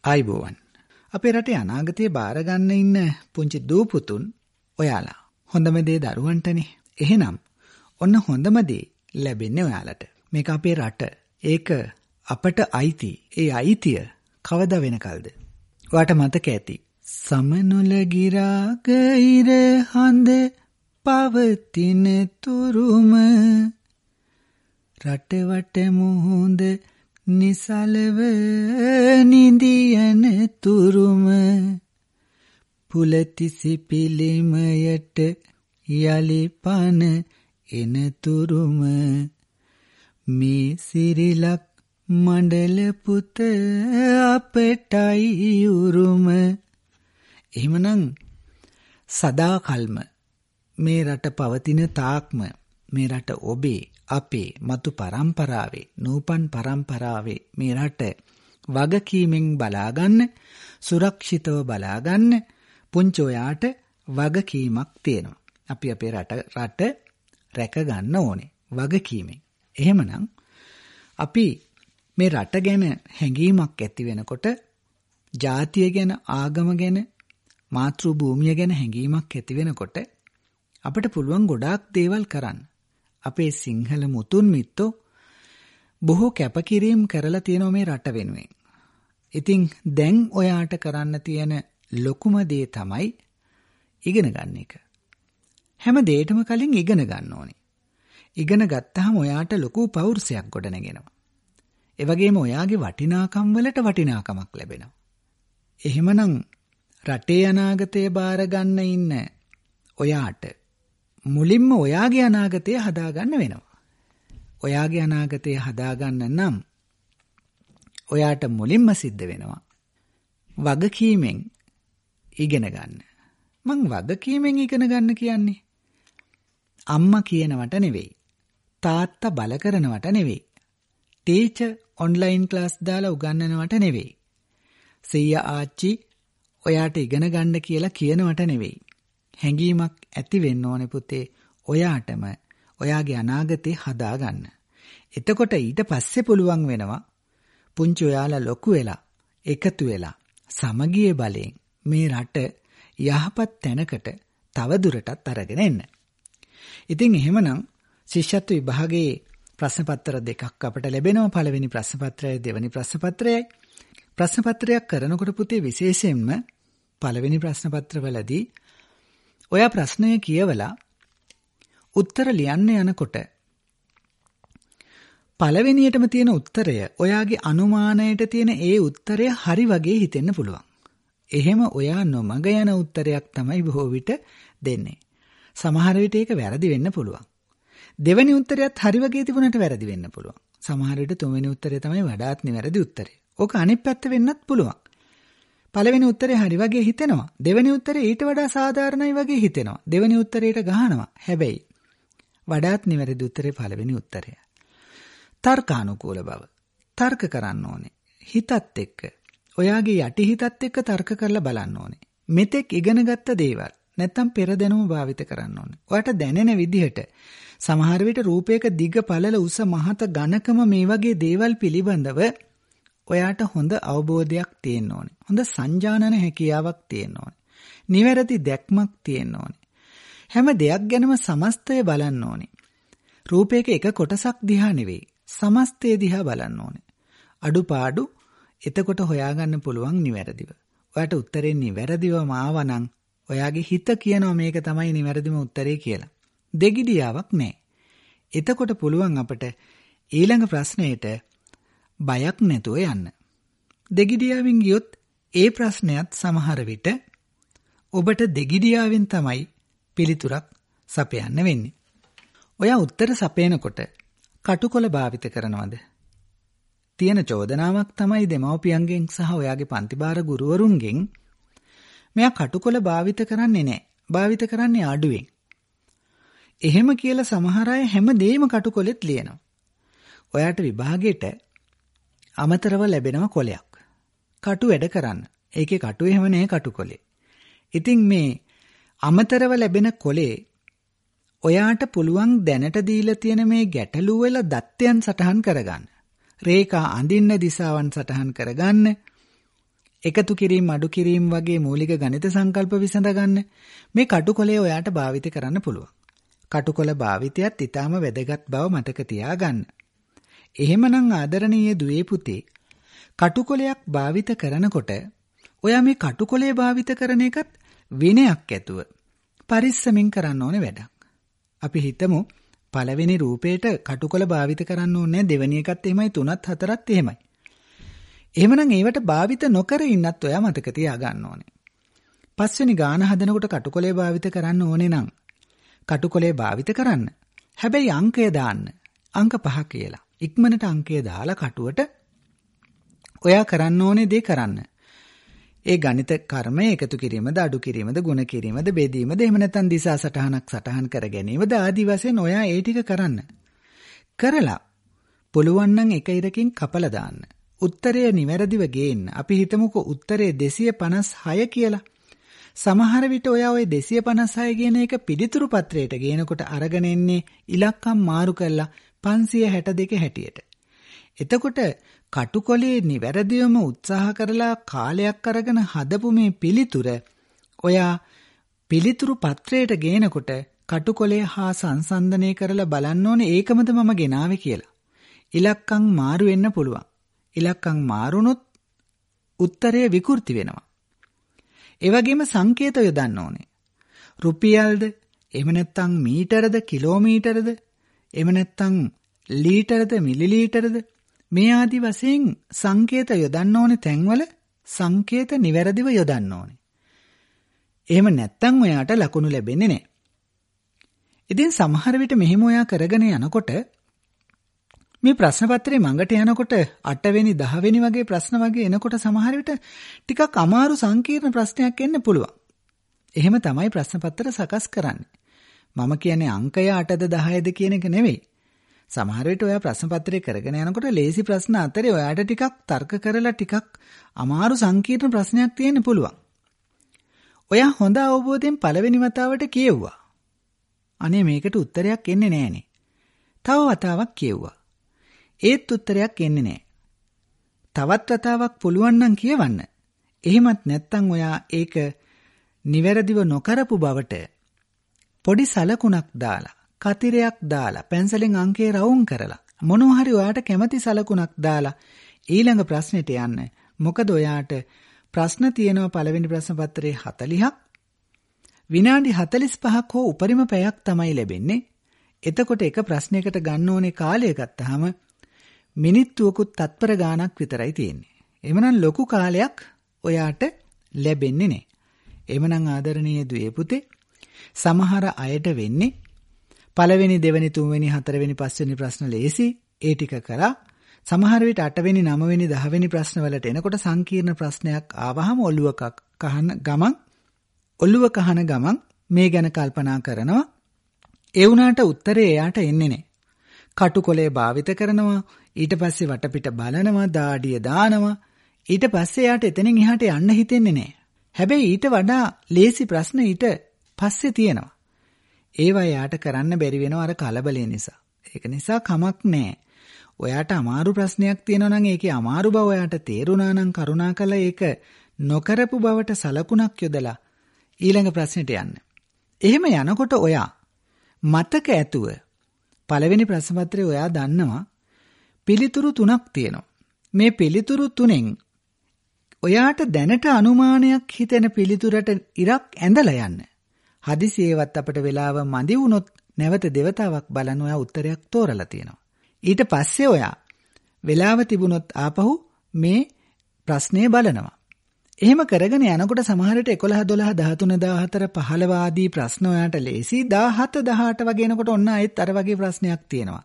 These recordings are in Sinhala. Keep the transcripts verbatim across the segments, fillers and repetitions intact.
ආයිබෝවන්. අපේ රටේ අනාගතය බාර ගන්න ඉන්න පුංචි දූ පුතුන් ඔයාලා. හොඳම දේ දරුවන්ටනේ. එහෙනම් ඔන්න හොඳම දේ ලැබෙන්නේ ඔයාලට. මේක අපේ රට. ඒක අපට අයිති. ඒ අයිතිය කවදා වෙනකල්ද? ඔයාට මතක ඇති. සමනොල ගිරාග ඉර හඳ පවතින තුරුම රටවට මුහුද නිසලව නිදියන තුරුම පුලතිසි පිළිමයට යලි පන එන තුරුම මේ සිරිලක් මණ්ඩල පුත අපටයි උරුම. එහෙමනම් සදාකල්ම මේ රට පවතින තාක්ම මේ රට ඔබේ අපේ මතු පරම්පරාවේ නූපන් පරම්පරාවේ මේ රට වගකීමෙන් බලාගන්න, සුරක්ෂිතව බලාගන්න පුංචි ඔයාට වගකීමක් තියෙනවා. අපි අපේ රට රට රැක ගන්න ඕනේ වගකීමෙන්. එහෙමනම් අපි මේ රට ගැන හැඟීමක් ඇති වෙනකොට, ජාතිය ගැන, ආගම ගැන, මාතෘ භූමිය ගැන හැඟීමක් ඇති වෙනකොට අපිට පුළුවන් ගොඩාක් දේවල් කරන්න. අපේ සිංහල මුතුන් මිත්තෝ බොහෝ කැපකිරීම් කරලා තියෙනවා මේ රට වෙනුවෙන්. ඉතින් දැන් ඔයාට කරන්න තියෙන ලොකුම දේ තමයි ඉගෙන ගන්න එක. හැම දෙයකටම කලින් ඉගෙන ගන්න ඕනේ. ඉගෙන ගත්තාම ඔයාට ලොකු පෞරුෂයක් ගොඩනගෙනවා. ඒ වගේම ඔයාගේ වටිනාකම් වලට වටිනාකමක් ලැබෙනවා. එහෙමනම් රටේ අනාගතය බාර ගන්න ඉන්න ඔයාට මුලින්ම ඔයාගේ අනාගතය හදාගන්න වෙනවා. ඔයාගේ අනාගතය හදාගන්න නම් ඔයාට මුලින්ම සිද්ධ වෙනවා වගකීමෙන් ඉගෙන ගන්න. මං වගකීමෙන් ඉගෙන ගන්න කියන්නේ අම්මා කියනවට නෙවෙයි, තාත්තා බල කරනවට නෙවෙයි, ටීචර් ඔන්ලයින් ක්ලාස් දාලා උගන්වනවට නෙවෙයි, සීයා ආච්චි ඔයාට ඉගෙන ගන්න කියලා කියනවට නෙවෙයි. හැඟීමක් ඇති වෙන්න ඕනේ පුතේ ඔයාටම ඔයාගේ අනාගතේ හදාගන්න. එතකොට ඊට පස්සේ පුළුවන් වෙනවා පුංචි ඔයාලා ලොකු වෙලා එකතු වෙලා සමගියේ බලයෙන් මේ රට යහපත් තැනකට තව දුරටත් අරගෙන එන්න. ඉතින් එහෙමනම් ශිෂ්‍යත්ව විභාගයේ ප්‍රශ්න පත්‍ර දෙකක් අපට ලැබෙනවා. පළවෙනි ප්‍රශ්න පත්‍රයයි දෙවෙනි ප්‍රශ්න පත්‍රයයි. ප්‍රශ්න පත්‍රයක් කරනකොට පුතේ විශේෂයෙන්ම පළවෙනි ප්‍රශ්න පත්‍රවලදී ඔයා ප්‍රශ්නය කියවලා උත්තර ලියන්න යනකොට පළවෙනියටම තියෙන උත්තරය ඔයාගේ අනුමානයට තියෙන ඒ උත්තරය හරි වගේ හිතෙන්න පුළුවන්. එහෙම ඔයා නොමග යන උත්තරයක් තමයි බොහෝ විට දෙන්නේ. සමහර විට ඒක වැරදි වෙන්න පුළුවන්. දෙවෙනි උත්තරයත් හරි වගේ තිබුණට වැරදි වෙන්න පුළුවන්. සමහර විට තුන්වෙනි උත්තරය තමයි වඩාත් නිවැරදි උත්තරය. ඕක අනිත් පැත්ත වෙන්නත් පුළුවන්. පළවෙනි උත්තරේ හරි වගේ හිතෙනවා. දෙවෙනි උත්තරේ ඊට වඩා සාධාරණයි වගේ හිතෙනවා. දෙවෙනි උත්තරේට ගහනවා. හැබැයි වඩාත් නිවැරදි උත්තරේ පළවෙනි උත්තරය. තර්කානුකූල බව. තර්ක කරන්න ඕනේ. හිතත් එක්ක. ඔයාගේ යටි හිතත් එක්ක තර්ක කරලා බලන්න ඕනේ. මෙතෙක් ඉගෙනගත්ත දේවල් නැත්තම් පෙර දැනුම භාවිත කරන්න ඕනේ. ඔයාට දැනෙන විදිහට සමහර විට රූපයක දිග පළල උස මහත ඝනකම මේ වගේ දේවල් පිළිබඳව ඔයාට හොඳ අවබෝධයක් තියෙන්න ඕනේ. හොඳ සංජානන හැකියාවක් තියෙන්න ඕනේ. නිවැරදි දැක්මක් තියෙන්න ඕනේ. හැම දෙයක් ගැනම සමස්තය බලන්න ඕනේ. රූපයක එක කොටසක් දිහා නෙවෙයි, සමස්තය දිහා බලන්න ඕනේ. අඩුපාඩු එතකොට හොයාගන්න පුළුවන් නිවැරදිව. ඔයාට උත්තරේ නිවැරදිවම ආවනම් ඔයාගේ හිත කියනවා මේක තමයි නිවැරදිම උත්තරේ කියලා. දෙගිඩියාවක් නැහැ. එතකොට පුළුවන් අපට ඊළඟ ප්‍රශ්නයට බයක් නැතුව යන්න. දෙගිඩියාවෙන් ගියොත් ඒ ප්‍රශ්නයත් සමහර විට ඔබට දෙගිඩියාවෙන් තමයි පිළිතුරක් සපයන්න වෙන්නේ. ඔයා උත්තර සපයනකොට කටුකොල භාවිත කරනවද? තියෙන චෝදනාවක් තමයි දෙමව්පියන්ගෙන් සහ ඔයාගේ පන්තිභාර ගුරුවරුන්ගෙන් මෙයා කටුකොල භාවිත කරන්නේ නැහැ. භාවිත කරන්නේ අඩුවෙන්. එහෙම කියලා සමහර අය හැම දෙයක්ම කටුකොලෙත් ලියනවා. ඔයාට විභාගයට අමතරව ලැබෙනව කොලයක්. කටු වැඩ කරන්න. ඒකේ කටු එහෙම නෑ කටුකොලේ. ඉතින් මේ අමතරව ලැබෙන කොලේ ඔයාට පුළුවන් දැනට දීලා තියෙන මේ ගැටලු වල දත්තයන් සටහන් කරගන්න. රේඛා අඳින්න දිශාවන් සටහන් කරගන්න. එකතු කිරීම අඩු කිරීම වගේ මූලික ගණිත සංකල්ප විසඳ ගන්න මේ කටුකොලේ ඔයාට භාවිත කරන්න පුළුවන්. කටුකොල භාවිතයත් ඊටාම වැදගත් බව මතක තියාගන්න. එහෙමනම් ආදරණීය දුවේ පුතේ කටුකොලයක් භාවිත කරනකොට ඔයා මේ කටුකොලේ භාවිත කරන එකත් විනයක් ඇතුව පරිස්සමින් කරන්න ඕනේ වැඩක්. අපි හිතමු පළවෙනි රූපේට කටුකොල භාවිත කරන්න ඕනේ දෙවෙනි එකත් එහෙමයි තුනත් හතරත් එහෙමයි. එහෙමනම් ඒවට භාවිත නොකර ඉන්නත් ඔයා මතක තියාගන්න ඕනේ. පස්වෙනි ගාන හදනකොට කටුකොලේ භාවිත කරන්න ඕනේ නම් කටුකොලේ භාවිත කරන්න. හැබැයි අංකය දාන්න. අංක පහ කියලා. ඉක්මනට අංකය දාලා කටුවට ඔයා කරන්න ඕනේ දේ කරන්න. ඒ ගණිත කර්මය එකතු කිරීමද අඩු කිරීමද ගුණ කිරීමද බෙදීමද එහෙම නැත්නම් දිසා සටහනක් සටහන් කර ගැනීමද ආදි වශයෙන් ඔයා ඒ ටික කරන්න. කරලා පුළුවන් නම් එක ඉරකින් කපලා දාන්න. උත්තරය නිවැරදිව ගේන්න. අපි හිතමුකෝ උත්තරේ දෙසිය පනස් හය කියලා. සමහර විට ඔයා ওই දෙසිය පනස් හය කියන එක පිළිතුරු පත්‍රයට ගේනකොට අරගෙන එන්නේ ඉලක්කම් මාරු කරලා පන්සිය හැට දෙක හැටියට. එතකොට කටුකොලේ නිවැරදිවම උත්සාහ කරලා කාලයක් අරගෙන හදපු මේ පිළිතුර ඔයා පිළිතුරු පත්‍රයට ගේනකොට කටුකොලේ හා සංසන්දනය කරලා බලන්න ඕනේ ඒකමද මම ගෙනාවේ කියලා. ඉලක්කම් මාරු වෙන්න පුළුවන්. ඉලක්කම් මාරුනොත් උත්තරය විකෘති වෙනවා. ඒ වගේම සංකේත යොදන්න ඕනේ. රුපියල්ද එහෙම නැත්නම් මීටරද කිලෝමීටරද එහෙම නැත්නම් ලීටරද මිලිලීටරද මේ ආදි වශයෙන් සංකේත යොදන්න ඕනේ තැන්වල සංකේත නිවැරදිව යොදන්න ඕනේ. එහෙම නැත්නම් ඔයාට ලකුණු ලැබෙන්නේ නැහැ. ඉතින් සමහර විට මෙහෙම ඔයා කරගෙන යනකොට මේ ප්‍රශ්න පත්‍රේ මඟට යනකොට අට වෙනි දහ වෙනි වගේ ප්‍රශ්න වගේ එනකොට සමහර විට ටිකක් අමාරු සංකීර්ණ ප්‍රශ්නයක් එන්න පුළුවන්. එහෙම තමයි ප්‍රශ්න පත්‍ර සකස් කරන්නේ. මම කියන්නේ අංකය අටද දහයද කියන එක නෙවෙයි. සමහර විට ඔයා ප්‍රශ්න පත්‍රය කරගෙන යනකොට ලේසි ප්‍රශ්න අතරේ ඔයාට ටිකක් තර්ක කරලා ටිකක් අමාරු සංකීර්ණ ප්‍රශ්නයක් තියෙන්න පුළුවන්. ඔයා හොඳ අවබෝධයෙන් පළවෙනි වතාවට කියෙව්වා. අනේ මේකට උත්තරයක් එන්නේ නැහනේ. තව වතාවක් කියෙව්වා. ඒත් උත්තරයක් එන්නේ නැහැ. තවත් වතාවක් පුළුවන් නම් කියවන්න. එහෙමත් නැත්නම් ඔයා ඒක නිවැරදිව නොකරපු බවට පොඩි සලකුණක් දාලා කතිරයක් දාලා පැන්සලෙන් අංකේ රවුම් කරලා මොනවා හරි ඔයාට කැමති සලකුණක් දාලා ඊළඟ ප්‍රශ්නෙට යන්න. මොකද ඔයාට ප්‍රශ්න තියෙනවා පළවෙනි ප්‍රශ්න පත්‍රයේ හතළිහක් විනාඩි හතළිස් පහක් හෝ උපරිම පැයක් තමයි ලැබෙන්නේ. එතකොට එක ප්‍රශ්නයකට ගන්න ඕනේ කාලය ගත්තාම මිනිත්තුවකුත් තත්පර ගාණක් විතරයි තියෙන්නේ. එhmenan ලොකු කාලයක් ඔයාට ලැබෙන්නේ නැහැ. එhmenan ආදරණීය දුවේ පුතේ සමහර අයට වෙන්නේ පළවෙනි දෙවෙනි තුන්වෙනි හතරවෙනි පස්වෙනි ප්‍රශ්න ලේසි ඒ ටික කරා සමහර විට අටවෙනි නවවෙනි දහවෙනි ප්‍රශ්න වලට එනකොට සංකීර්ණ ප්‍රශ්නයක් ආවහම ඔළුව කහන ගමන් ඔළුව කහන ගමන් මේ ගැන කල්පනා කරනවා ඒ වුණාට උත්තරේ එයාට එන්නේ නැහැ. කටුකොලේ භාවිත කරනවා ඊට පස්සේ වටපිට බලනවා දාඩිය දානවා ඊට පස්සේ එයාට එතනින් එහාට යන්න හිතෙන්නේ නැහැ. හැබැයි ඊට වඩා ලේසි ප්‍රශ්න ඊට පස්සේ තියෙනවා. ඒවා එයාට කරන්න බැරි වෙනවා අර කලබලය නිසා. ඒක නිසා කමක් නැහැ. ඔයාට අමාරු ප්‍රශ්නයක් තියෙනවා නම් ඒකේ අමාරු බව ඔයාට තේරුණා නම් කරුණාකරලා ඒක නොකරපු බවට සලකුණක් යොදලා ඊළඟ ප්‍රශ්නෙට යන්න. එහෙම යනකොට ඔයා මතක ඇතුව පළවෙනි ප්‍රශ්න පත්‍රයේ ඔයා දන්නවා පිළිතුරු තුනක් තියෙනවා. මේ පිළිතුරු තුනෙන් ඔයාට දැනට අනුමානයක් හිතෙන පිළිතුරට ඉරක් ඇඳලා යන්න. හදිසියේවත් අපිට වෙලාව මදි වුණොත් නැවත දෙවතාවක් බලන ඔයා උත්තරයක් තෝරලා තියෙනවා. ඊට පස්සේ ඔයා වෙලාව තිබුණොත් ආපහු මේ ප්‍රශ්නය බලනවා. එහෙම කරගෙන යනකොට සමහර විට එකොළහ දොළහ දහතුන දහහතර පහළොව ආදී ප්‍රශ්න ඔයාට ලේසි දහහත දහඅට වගේ එනකොට ඔන්න ආයෙත් අර වගේ ප්‍රශ්නයක් තියෙනවා.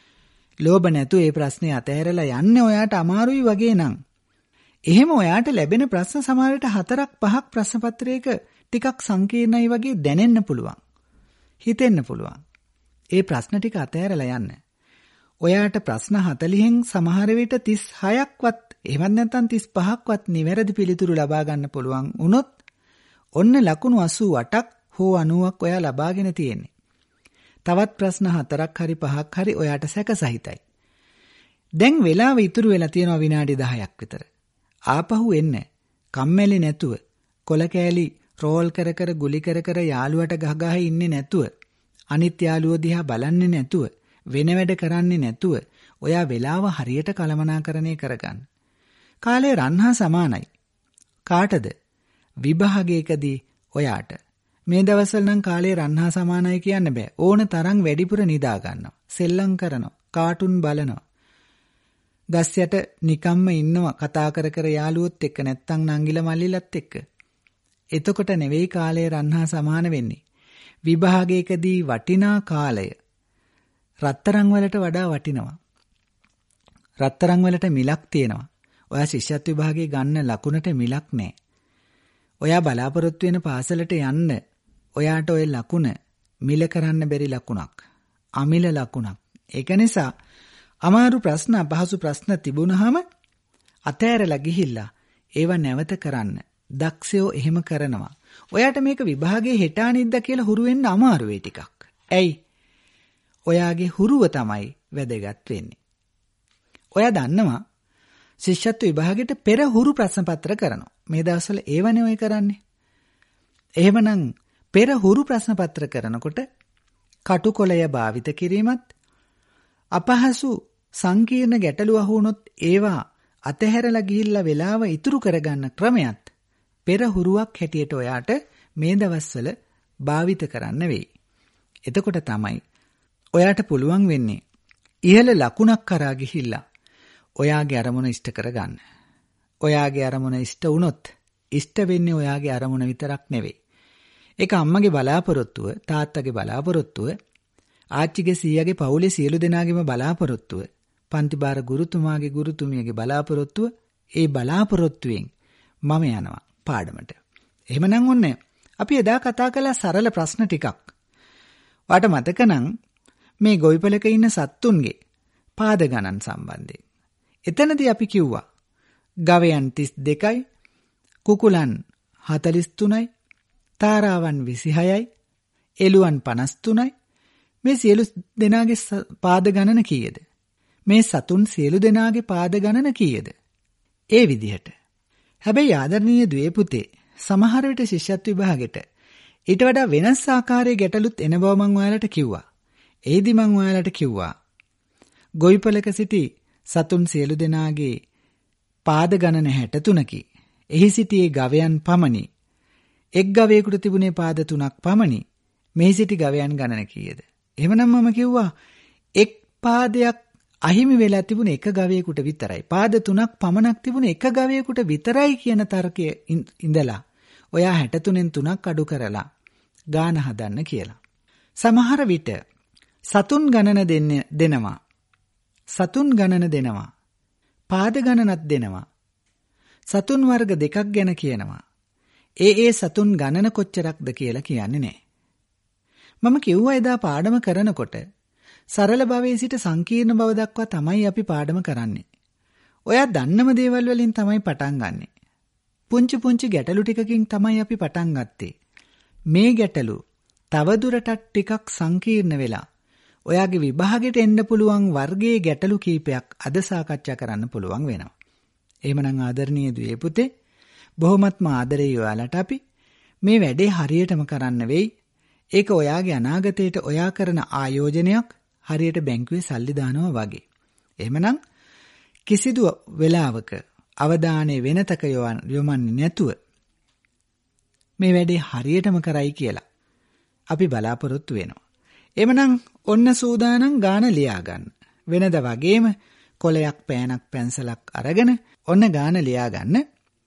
ලෝභ නැතු ඒ ප්‍රශ්නේ අතහැරලා යන්නේ ඔයාට අමාරුයි වගේ නම් එහෙම ඔයාට ලැබෙන ප්‍රශ්න සමහර විට හතරක් පහක් ප්‍රශ්න පත්‍රයක ටිකක් සංකීර්ණයි වගේ දැනෙන්න පුළුවන්. හිතෙන්න පුළුවන්. ඒ ප්‍රශ්න ටික අතහැරලා යන්න. ඔයාට ප්‍රශ්න හතළිහෙන් සමහර විට තිස් හයක්වත් එහෙම නැත්නම් තිස් පහක්වත් නිවැරදි පිළිතුරු ලබා ගන්න පුළුවන් වුණොත් ඔන්න ලකුණු අසූ අටක් හෝ අනූවක් ඔයා ලබාගෙන තියෙන්නේ. තවත් ප්‍රශ්න හතරක් හරි පහක් හරි ඔයාට සැකසහිතයි. දැන් වෙලාව ඉතුරු වෙලා තියෙනවා විනාඩි දහයක් විතර. ආපහු එන්න කම්මැලි නැතුව, කොල කෑලි රෝල් කර කර ගුලි කර කර යාළුවට ගහගහ ඉන්නේ නැතුව, අනිත් යාළුවෝ දිහා බලන්නේ නැතුව, වෙන වැඩ කරන්නේ නැතුව ඔයා වෙලාව හරියට කළමනාකරණය කරගන්න. කාලය රන්හා සමානයි. කාටද? විභාගයකදී ඔයාට. මේ දවස්වල නම් කාලය රන්හා සමානයි කියන්න බෑ. ඕන තරම් වැඩිපුර නිදා ගන්නවා. සෙල්ලම් කරනවා. කාටුන් බලනවා. ගස් යට නිකම්ම ඉන්නවා කතා කර කර යාළුවොත් එක්ක නැත්තම් නංගිල මල්ලිලත් එක්ක. එතකොට නෙවෙයි කාලය රන්හා සමාන වෙන්නේ. විභාගයකදී වටිනා කාලය රත්තරන් වලට වඩා වටිනවා. රත්තරන් වලට මිලක් තියෙනවා. ඔයා ශිෂ්‍යත්ව විභාගේ ගන්න ලකුණට මිලක් නැහැ. ඔයා බලාපොරොත්තු වෙන පාසලට යන්න ඔයාට ඔය ලකුණ මිල කරන්න බැරි ලකුණක්. අමිල ලකුණක්. ඒක නිසා අමාරු ප්‍රශ්න අපහසු ප්‍රශ්න තිබුණාම අතෑරලා ගිහිල්ලා ඒව නැවත කරන්න. දක්ෂයෝ එහෙම කරනවා. ඔයාට මේක විභාගයේ හෙට අනිද්දා කියලා හුරු වෙන්න අමාරු වෙයි ටිකක්. ඇයි? ඔයාගේ හුරුව තමයි වැදගත් වෙන්නේ. ඔයා දන්නවා ශිෂ්‍යත්ව විභාගෙට පෙර හුරු ප්‍රශ්න පත්‍ර කරනවා. මේ දවස්වල ඒවනේ ඔය කරන්නේ. එහෙමනම් පෙර හුරු ප්‍රශ්න පත්‍ර කරනකොට කටුකොළය භාවිත කිරීමත් අපහසු සංකීර්ණ ගැටලු අහුනොත් ඒවා අතහැරලා ගිහිල්ලා වෙලාව ඉතුරු කරගන්න ක්‍රමයක් පෙර හුරුවක් හැටියට ඔයාට මේ දවස්වල භාවිත කරන්න වෙයි. එතකොට තමයි ඔයාට පුළුවන් වෙන්නේ ඉහළ ලකුණක් කරා ගිහිල්ලා ඔයාගේ අරමුණ ඉෂ්ට කරගන්න. ඔයාගේ අරමුණ ඉෂ්ට වුණොත් ඉෂ්ට වෙන්නේ ඔයාගේ අරමුණ විතරක් නෙවෙයි. ඒක අම්මගේ බලාපොරොත්තුව, තාත්තගේ බලාපොරොත්තුව, ආච්චිගේ සීයාගේ පවුලේ සියලු දෙනාගේම බලාපොරොත්තුව, පන්තිබාර ගුරුතුමාගේ ගුරුතුමියගේ බලාපොරොත්තුව. ඒ බලාපොරොත්තුවෙන් මම යනවා පාඩමට. එහෙමනම් ඔන්න අපි එදා කතා කළා සරල ප්‍රශ්න ටිකක්. වාට මතක නම් මේ ගොවිපලක ඉන්න සත්තුන්ගේ පාද ගණන් සම්බන්ධයෙන්. එතනදී අපි කිව්වා ගවයන් තිස් දෙකයි, කුකුලන් හතළිස් තුනයි, තාරාවන් විසිහයයි, එළුවන් පනස් තුනයි. මේ සියලු දෙනාගේ පාද ගණන කීයද? මේ සතුන් සියලු දෙනාගේ පාද ගණන කීයද? ඒ විදිහට. හැබැයි ආදරණීය දුවේ පුතේ, සමහර විට ශිෂ්‍යත්ව විභාගෙට ඊට වඩා වෙනස් ආකාරයේ ගැටලුත් එන බව මම ඔයාලට කිව්වා. ඒදි මම ඔයාලට කිව්වා ගොවිපලක සිටි සතුන් සියලු දෙනාගේ පාද ගණන හැට තුනකි. එහි සිටියේ ගවයන් පමණි. එක් ගවයෙකුට තිබුණේ පාද තුනක් පමණි. මෙහි සිටි ගවයන් ගණන කීයද? එහෙමනම් මම කිව්වා එක් පාදයක් අහිමි වෙලා තිබුණ එක ගවයෙකුට විතරයි. පාද තුනක් පමණක් තිබුණ එක ගවයෙකුට විතරයි කියන තර්කයේ ඉඳලා ඔයා හැට තුනෙන් තුනක් අඩු කරලා ගාන හදන්න කියලා. සමහර විට සතුන් ගණන දෙන්න දෙනවා. සතුන් ගණන දෙනවා. පාද ගණනක් දෙනවා. සතුන් වර්ග දෙකක් ගැන කියනවා. ඒ ඒ සතුන් ගණන කොච්චරක්ද කියලා කියන්නේ නැහැ. මම කිව්වා එදා පාඩම කරනකොට සරල භවයේ සිට සංකීර්ණ භව දක්වා තමයි අපි පාඩම කරන්නේ. ඔයා දන්නම දේවල් වලින් තමයි පටන් ගන්නෙ. පුංචි පුංචි ගැටලු ටිකකින් තමයි අපි පටන් ගත්තේ. මේ ගැටලු තවදුරටත් ටිකක් සංකීර්ණ වෙලා ඔයාගේ විභාගෙට එන්න පුළුවන් වර්ගයේ ගැටලු කීපයක් අද සාකච්ඡා කරන්න පුළුවන් වෙනවා. එහෙමනම් ආදරණීය දුවේ පුතේ, බොහොමත්ම ආදරෙයි ඔයාලට අපි මේ වැඩේ හරියටම කරන්න වෙයි. ඒක ඔයාගේ අනාගතයට ඔයා කරන ආයෝජනයක්, හරියට බැංකුවේ සල්ලි දානවා වගේ. එහෙමනම් කිසිදු වෙලාවක අවධානය වෙනතක යොමන්නේ නැතුව මේ වැඩේ හරියටම කරයි කියලා අපි බලාපොරොත්තු වෙනවා. එමනම් ඔන්න සූදානම් ගාන ලියා ගන්න. වෙනද වගේම කොලයක් පෑනක් පැන්සලක් අරගෙන ඔන්න ගාන ලියා ගන්න.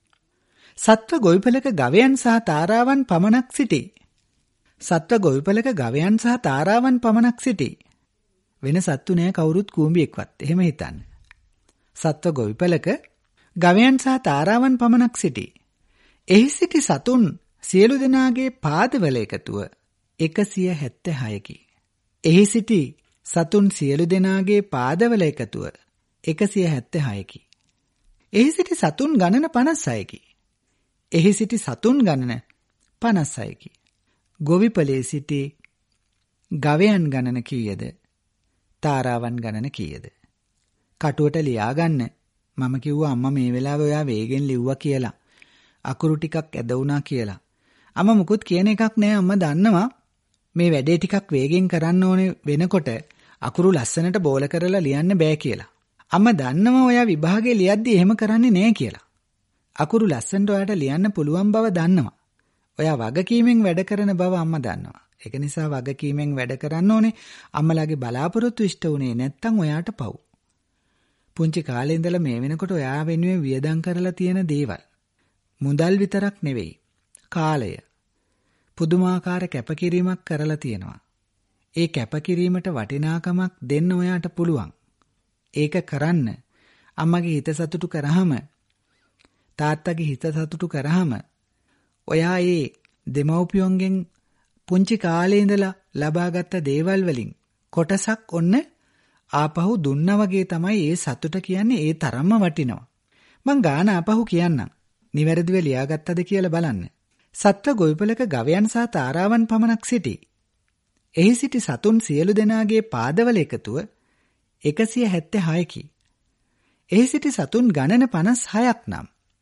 සත්ව ගොවිපලක ගවයන් සහ තාරාවන් පමණක් සිටී. සත්ව ගොවිපලක ගවයන් සහ තාරාවන් පමණක් සිටී. වෙන සත්තු නෑ කවුරුත් කූඹියෙක්වත්. එහෙම හිතන්න. සත්ව ගොවිපලක ගවයන් සහ තාරාවන් පමණක් සිටී. එහි සිටි සතුන් සියලු දෙනාගේ පාදවල එකතුව එකසිය හැත්තෑහයකි. එහි සිටි සතුන් සියලු දෙනාගේ පාදවල එකතුව එකසිය හැත්තෑහයකි. එහි සිටි සතුන් ගණන පනස් හයකි. එහි සිටි සතුන් ගණන පනස් හයකි. ගොවිපලේ සිටි ගවයන් ගණන කීයද? තාරාවන් ගණන කීයද? කටුවට ලියා ගන්න. මම කිව්වා අම්මා මේ වෙලාවේ ඔයා වේගෙන් ලිව්වා කියලා. අකුරු ටිකක් ඇද වුණා කියලා. අම්මා මුකුත් කියන එකක් නෑ. අම්මා දන්නවා මේ වැඩේ ටිකක් වේගෙන් කරන්න ඕනේ වෙනකොට අකුරු ලස්සනට බෝල කරලා ලියන්න බෑ කියලා. අම්මා දන්නවා ඔයා විභාගේ ලියද්දි එහෙම කරන්නේ නෑ කියලා. අකුරු ලස්සනට ඔයාට ලියන්න පුළුවන් බව දන්නවා. ඔයා වගකීමෙන් වැඩ කරන බව අම්මා දන්නවා. ඒක නිසා වගකීමෙන් වැඩ කරන්න ඕනේ. අම්මලාගේ බලාපොරොත්තු ඉෂ්ට වුණේ නැත්තම් ඔයාට පව්. පුංචි කාලේ ඉඳලා මේ වෙනකොට ඔයා වෙනුවෙන් වියදම් කරලා තියෙන දේවල් මුදල් විතරක් නෙවෙයි. කාලය පුදුමාකාර කැපකිරීමක් කරලා තියෙනවා. ඒ කැපකිරීමට වටිනාකමක් දෙන්න ඔයාට පුළුවන්. ඒක කරන්න අම්මගේ හිත සතුටු කරාම තාත්තගේ හිත සතුටු කරාම ඔයා ඒ දෙමව්පියන්ගෙන් පුංචි කාලේ ඉඳලා ලබාගත් දේවල් වලින් කොටසක් ඔන්න ආපහු දුන්නා වගේ තමයි ඒ සතුට කියන්නේ. ඒ තරම්ම වටිනවා. මං ගාන ආපහු කියන්නම්. නිවැරදිව ලියාගත්තද කියලා බලන්න. සත්ව ගොවිපලක ගවයන් සහ තාරාවන් පමණක් සිටි. එහි සිටි සතුන් සියලු දෙනාගේ පාදවල එකතුව එකසිය හැත්තෑ හයකි. එහි සිටි සතුන් ගණන පනස් හයක් නම්.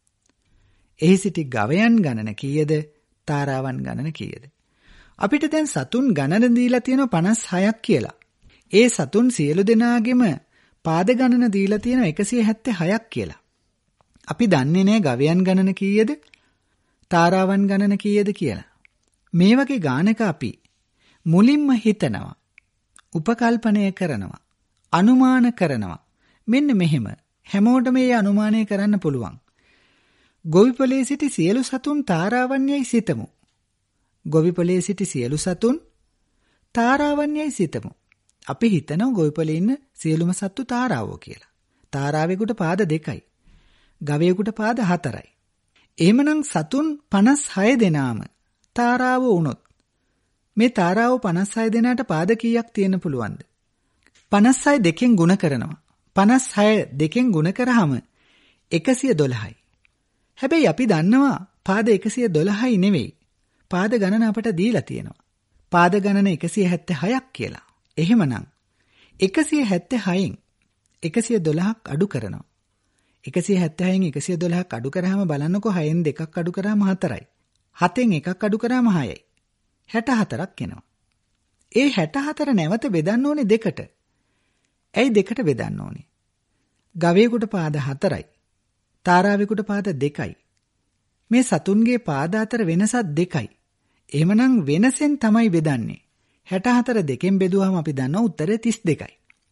එහි සිටි ගවයන් ගණන කීයද? තාරාවන් ගණන කීයද? අපිට දැන් සතුන් ගණන දීලා තියෙනවා පනස් හයක් කියලා. ඒ සතුන් සියලු දෙනාගේම පාද ගණන දීලා තියෙනවා එකසිය හැත්තෑ හයක් කියලා. අපි දන්නේ නැහැ ගවයන් ගණන කීයද? තාරාවන් ගණන කීයද කියලා. මේ වගේ ගානක අපි මුලින්ම හිතනවා, උපකල්පනය කරනවා, අනුමාන කරනවා. මෙන්න මෙහෙම හැමෝටම මේ අනුමානය කරන්න පුළුවන්. ගොවිපලේ සිටි සියලු සතුන් තාරාවන් යයි සිතමු. ගොවිපලේ සිටි සියලු සතුන් තාරාවන් යයි සිතමු. අපි හිතනවා ගොවිපලේ ඉන්න සියලුම සත්තු තාරාවෝ කියලා. තාරාවෙකුට පාද දෙකයි. ගවයෙකුට පාද හතරයි. එහෙමනම් සතුන් පනස් හය දෙනාම තාරාවෝ වුණොත් මේ තාරාවෝ පනස් හය දෙනාට පාද කීයක් තියෙන්න පුළුවන්ද? පනස් හය දෙකෙන් ගුණ කරනවා. පනස් හය දෙකෙන් ගුණ කරාම එකසිය දොළහයි. හැබැයි අපි දන්නවා පාද එකසිය දොළහයි නෙවෙයි. පාද ගණන අපට දීලා තියෙනවා. පාද ගණන එකසිය හැත්තෑ හයක් කියලා. එහෙමනම් එකසිය හැත්තෑ හයෙන් එකසිය දොළහක් අඩු කරනවා. එකසිය හැත්තෑ හයෙන් එකසිය දොළහක් අඩු කරාම බලන්නකෝ හයෙන් දෙකක් අඩු කරාම හතරයි. හතෙන් එකක් අඩු කරාම හයයි. හැට හතරක් එනවා. ඒ හැට හතර නැවත බෙදන්න ඕනේ දෙකට. ඇයි දෙකට බෙදන්න ඕනේ? ගවයෙකුට පාද හතරයි. තාරාවෙකුට පාද දෙකයි. මේ සතුන්ගේ පාද අතර වෙනසත් දෙකයි. එහෙමනම් වෙනසෙන් තමයි බෙදන්නේ. හැට හතර දෙකෙන් බෙදුවාම අපි දන්නවා උත්තරය තිස් දෙකයි.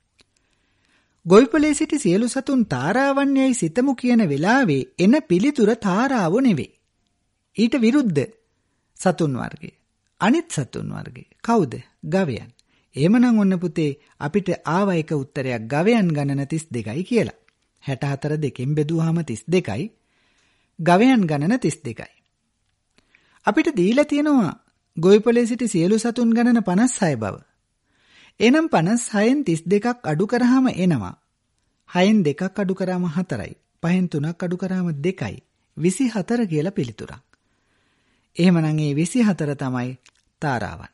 ගොවිපලේ සිටි සියලු සතුන් තාරාවන් යයි සිතමු කියන වෙලාවේ එන පිළිතුර තාරාවෝ නෙවෙයි. ඊට විරුද්ධ සතුන් වර්ගය. අනිත් සතුන් වර්ගය. කවුද? ගවයන්. එහෙමනම් ඔන්න පුතේ අපිට ආව එක උත්තරයක් ගවයන් ගණන තිස් දෙකයි කියලා. හැට හතර දෙකෙන් බෙදුවාම තිස් දෙකයි. ගවයන් ගණන තිස් දෙකයි. අපිට දීලා තියෙනවා ගොවිපලේ සිටි සියලු සතුන් ගණන පනස් හය බව. එනම් පනස් හයෙන් තිස් දෙකක් අඩු කරාම එනවා. හයෙන් දෙකක් අඩු කරාම හතරයි. පහෙන් තුනක් අඩු කරාම දෙකයි. විසි හතර කියලා පිළිතුරක්. එහෙමනම් ඒ විසි හතර තමයි තාරාවන්.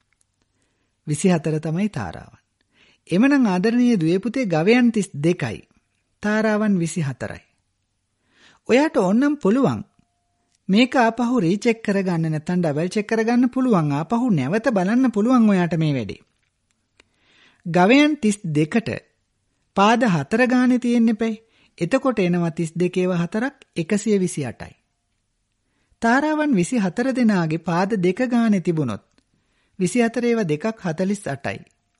විසි හතර තමයි තාරාවන්. එමනම් ආදරණීය දුවේ පුතේ ගවයන් තිස් දෙකයි. තාරාවන් විසි හතරයි. ඔයාට ඕනනම් පුළුවන් මේක ආපහු රීචෙක් කරගන්න නැත්නම් ඩබල් චෙක් කරගන්න පුළුවන්. ආපහු නැවත බලන්න පුළුවන් ඔයාට මේ වැඩේ. ගවයන් තිස් දෙකට පාද හතර ගානේ තියෙන්න එපයි. එතකොට එනවා තිස් දෙකේව හතරක් එකසිය විසි අටයි. තාරාවන් විසි හතර දෙනාගේ පාද දෙක ගානේ තිබුණොත් විසි හතරේව දෙකක් හතළිස් අටයි.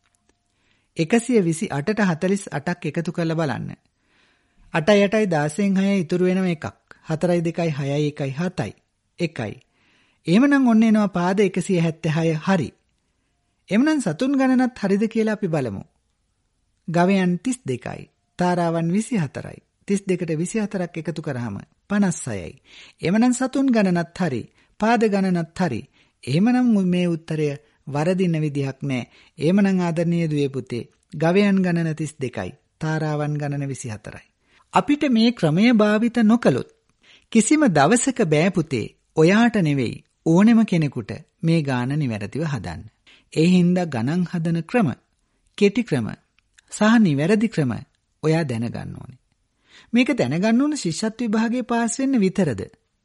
එකසිය විසි අටට හතළිස් අටක් එකතු කරලා බලන්න. අටයි අටයි දාසයෙන් හයයි ඉතුරු වෙනව එකක්. හතරයි දෙකයි හයයි එකයි හතයි. එකයි. එහෙමනම් ඔන්න එනවා පාද එකසිය හැත්තෑ හය හරි. එමනම් සතුන් ගණනත් හරිද කියලා අපි බලමු. ගවයන් තිස් දෙකයි. තාරාවන් විසි හතරයි. තිස් දෙකට විසි හතරක් එකතු කරාම පනස් හයයි. එමනම් සතුන් ගණනත් හරි. පාද ගණනත් හරි. එහෙමනම් මේ උත්තරය වරදින විදිහක් නැහැ. එහෙමනම් ආදරණීය දුවේ පුතේ ගවයන් ගණන තිස් දෙකයි. තාරාවන් ගණන විසි හතරයි. අපිට මේ ක්‍රමය භාවිත නොකළොත් කිසිම දවසක බෑ පුතේ ඔයාට නෙවෙයි ඕනෙම කෙනෙකුට මේ ගාන නිවැරදිව හදන්න. ඒ හින්දා ගණන් හදන ක්‍රම, කෙටි ක්‍රම සහ නිවැරදි ක්‍රම ඔයා දැනගන්න ඕනේ. මේක දැනගන්න ඕන ශිෂ්‍යත්ව විභාගයේ පාස් වෙන්න විතරද?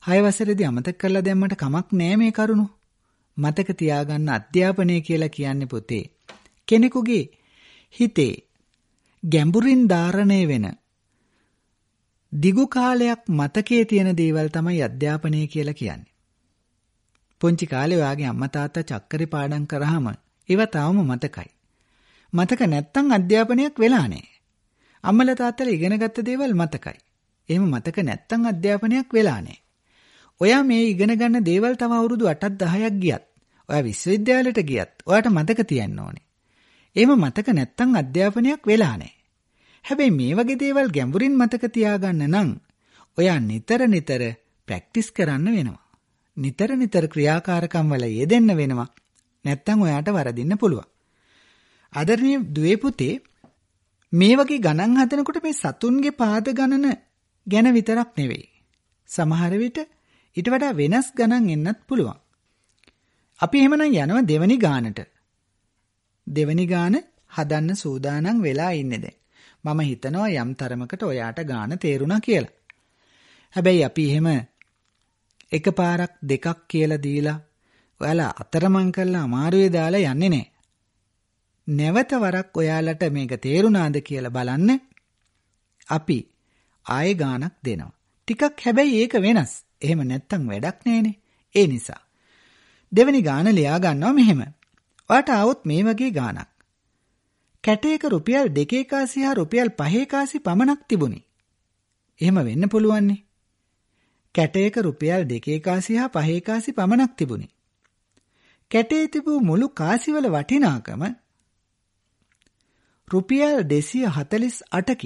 හය වසරේදී අමතක කරලා දැම්මට කමක් නෑ මේ කරුණු. මතක තියාගන්න අධ්‍යාපනය කියලා කියන්නේ පුතේ කෙනෙකුගේ හිතේ ගැඹුරින් ධාරණය වෙන දිගු කාලයක් මතකයේ තියෙන දේවල් තමයි අධ්‍යාපනය කියලා කියන්නේ. පුංචි කාලේ ඔයාගේ අම්මා තාත්තා චක්කරේ පාඩම් කරාම ඒවා තාම මතකයි. මතක නැත්තම් අධ්‍යාපනයක් වෙලා නැහැ. අම්මලා තාත්තලා ඉගෙනගත්ත දේවල් මතකයි. එහෙම මතක නැත්තම් අධ්‍යාපනයක් වෙලා නැහැ. ඔයා මේ ඉගෙන ගන්න දේවල් තව අවුරුදු අටක් දහයක් ගියත්, ඔයා විශ්වවිද්‍යාලයට ගියත් ඔයාට මතක තියන්න ඕනේ. එහෙම මතක නැත්තම් අධ්‍යාපනයක් වෙලා නැහැ. හැබැයි මේ වගේ දේවල් ගැඹුරින් මතක තියාගන්න නම් ඔයා නිතර නිතර ප්‍රැක්ටිස් කරන්න වෙනවා. නිතර නිතර ක්‍රියාකාරකම් වල යෙදෙන්න වෙනවා. නැත්තම් ඔයාට වරදින්න පුළුවන්. ආදරණීය දුවේ පුතේ, මේ වගේ ගණන් හදනකොට මේ සතුන්ගේ පාද ගණන ගැන විතරක් නෙවෙයි. සමහර විට ඊට වඩා වෙනස් ගණන් එන්නත් පුළුවන්. අපි එහෙමනම් යනවා දෙවනි ගානට. දෙවනි ගාන හදන්න සූදානම් වෙලා ඉන්නේ දැන්. මම හිතනවා යම් තරමකට ඔයාට ගාන තේරුණා කියලා. හැබැයි අපි එහෙම එකපාරක් දෙකක් කියලා දීලා ඔයාලා අතරමං කරලා අමාරුවේ දාලා යන්නේ නැහැ. නැවත වරක් ඔයාලට මේක තේරුණාද කියලා බලන්න අපි ආයෙ ගානක් දෙනවා. ටිකක් හැබැයි ඒක වෙනස්. එහෙම නැත්තම් වැඩක් නෑනේ. ඒ නිසා දෙවෙනි ගාන ලියා ගන්නවා මෙහෙම. ඔයාට આવොත් මේ වගේ ගානක්. කැටයක රුපියල් දෙකේ කාසි හා රුපියල් පහේ කාසි පමණක් තිබුණි. එහෙම වෙන්න පුළුවන්නේ. කැටයක රුපියල් දෙකේ කාසි හා පහේ කාසි පමණක් තිබුණි. කැටේ තිබූ මුළු කාසිවල වටිනාකම රුපියල් දෙසිය හතළිස් අටකි.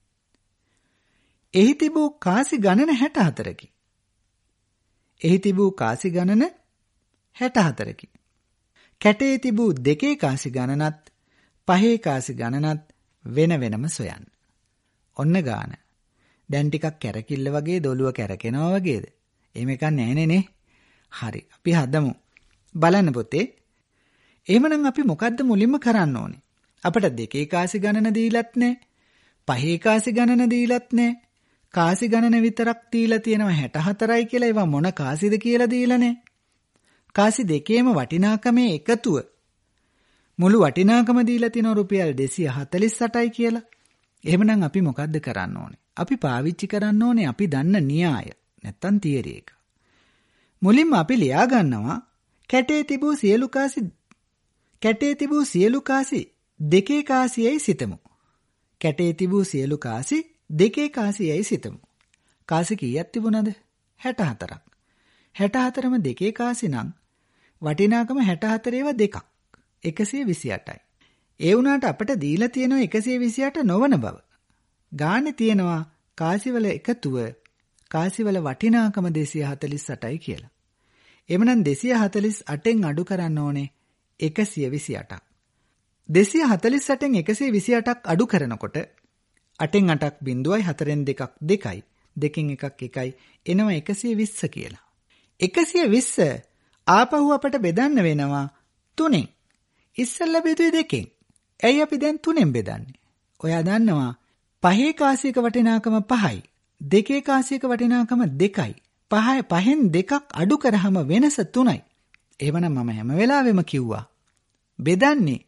එහි තිබූ කාසි ගණන හැට හතරකි. එහි තිබූ කාසි ගණන හැට හතරකි. කැටේ තිබූ දෙකේ කාසි ගණනත් පහේ කාසි ගණනත් වෙන වෙනම සොයන්න. ඔන්න ගාන. දැන් ටිකක් කැරකිල්ල වගේ දොළුව කැරකෙනවා වගේද? එහෙම එකක් නැහැ නේ. හරි. අපි හදමු. බලන්න පුතේ. එහෙමනම් අපි මොකද්ද මුලින්ම කරන්න ඕනේ? අපිට දෙකේ කාසි ගණන දීලත් නැහැ. පහේ කාසි ගණන දීලත් නැහැ. කාසි ගණන විතරක් දීලා තියෙනවා හැට හතරයි කියලා. ඒවා මොන කාසිද කියලා දීලා නැහැ. කාසි දෙකේම වටිනාකමේ එකතුව මුළු වටිනාකම දීලා තියෙනවා රුපියල් දෙසිය හතළිස් අටයි කියලා. එහෙමනම් අපි මොකද්ද කරන්න ඕනේ? අපි පාවිච්චි කරන්න ඕනේ අපි දන්න න්‍යාය. නැත්තම් තියරි එක. මුලින්ම අපි ලියා ගන්නවා කැටේ තිබූ සියලු කාසි කැටේ තිබූ සියලු කාසි දෙකේ කාසියයි සිතමු. කැටේ තිබූ සියලු කාසි දෙකේ කාසියයි සිතමු. කාසි කීයක් තිබුණද? හැට හතරක්. හැට හතරම දෙකේ කාසි නම් වටිනාකම හැට හතරේව දෙකක්. එකසිය විසි අටයි. ඒ වුණාට අපිට දීලා තියෙනවා එකසිය විසි අට නොවන බව. ගානේ තියෙනවා කාසිවල එකතුව කාසිවල වටිනාකම දෙසිය හතළිස් අටයි කියලා. එමනම් දෙසිය හතළිස් අටෙන් අඩු කරන්න ඕනේ එකසිය විසි අටක්. දෙසිය හතළිස් අටෙන් එකසිය විසි අටක් අඩු කරනකොට අටෙන් අටක් බිංදුවයි හතරෙන් දෙකක් දෙකයි දෙකෙන් එකක් එකයි එනවා එකසිය විස්ස කියලා. එකසිය විස්ස ආපහු අපට බෙදන්න වෙනවා තුනෙන්. ඉස්සෙල්ලා බෙදුවේ දෙකෙන්. ඇයි අපි දැන් තුනෙන් බෙදන්නේ? ඔයා දන්නවා පහේ කාසියක වටිනාකම පහයි. දෙකේ කාසියක වටිනාකම දෙකයි. පහයි පහෙන් දෙකක් අඩු කරාම වෙනස තුනයි. එහෙමනම් මම හැම වෙලාවෙම කිව්වා බෙදන්නේ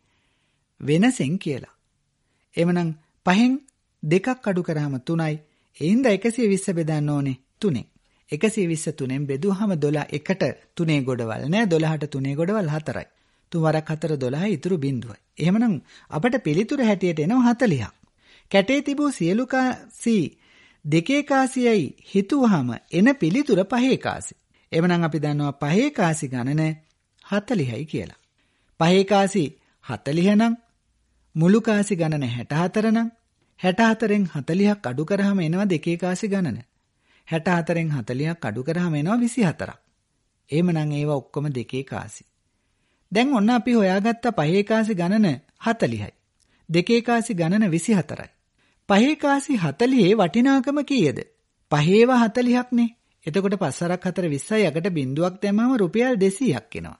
වෙනසෙන් කියලා. එhmenan පහෙන් දෙකක් අඩු කරාම තුනයි. ඒ හින්දා එකසිය විස්ස බෙදන්න ඕනේ තුනෙන්. එකසිය විස්ස තුනෙන් බෙදුවාම දොළහ එකට තුනේ ගොඩවල් නෑ. දොළහට තුනේ ගොඩවල් හතරයි. තුන් වරක් හතර දොළහයි ඉතුරු බිංදුවයි. එහෙමනම් අපට පිළිතුර හැටියට එනවා හතළිහක්. කැටේ තිබූ සියලු කාසි දෙකේ කාසියයි හිතුවාම එන පිළිතුර පහේ කාසි. එහෙමනම් අපි දන්නවා පහේ කාසි ගණන හතළිහයි කියලා. පහේ කාසි හතළිහ නම් මුළු කාසි ගණන හැට හතර නම් හැට හතරෙන් හතළිහක් අඩු කරාම එනවා දෙකේ කාසි ගණන. හැට හතරෙන් හතළිහක් අඩු කරාම එනවා විසි හතරක්. එහෙමනම් ඒවා ඔක්කොම දෙකේ කාසි. දැන් ඔන්න අපි හොයාගත්ත පහේ කාසි ගණන හතළිහයි. දෙකේ කාසි ගණන විසි හතරයි. පහේ කාසි හතළිහේ වටිනාකම කීයද? පහේව හතළිහක් නේ. එතකොට පස් හරක් හතර විස්සයි යකට බිංදුවක් දැම්මම රුපියල් දෙසීයක් එනවා.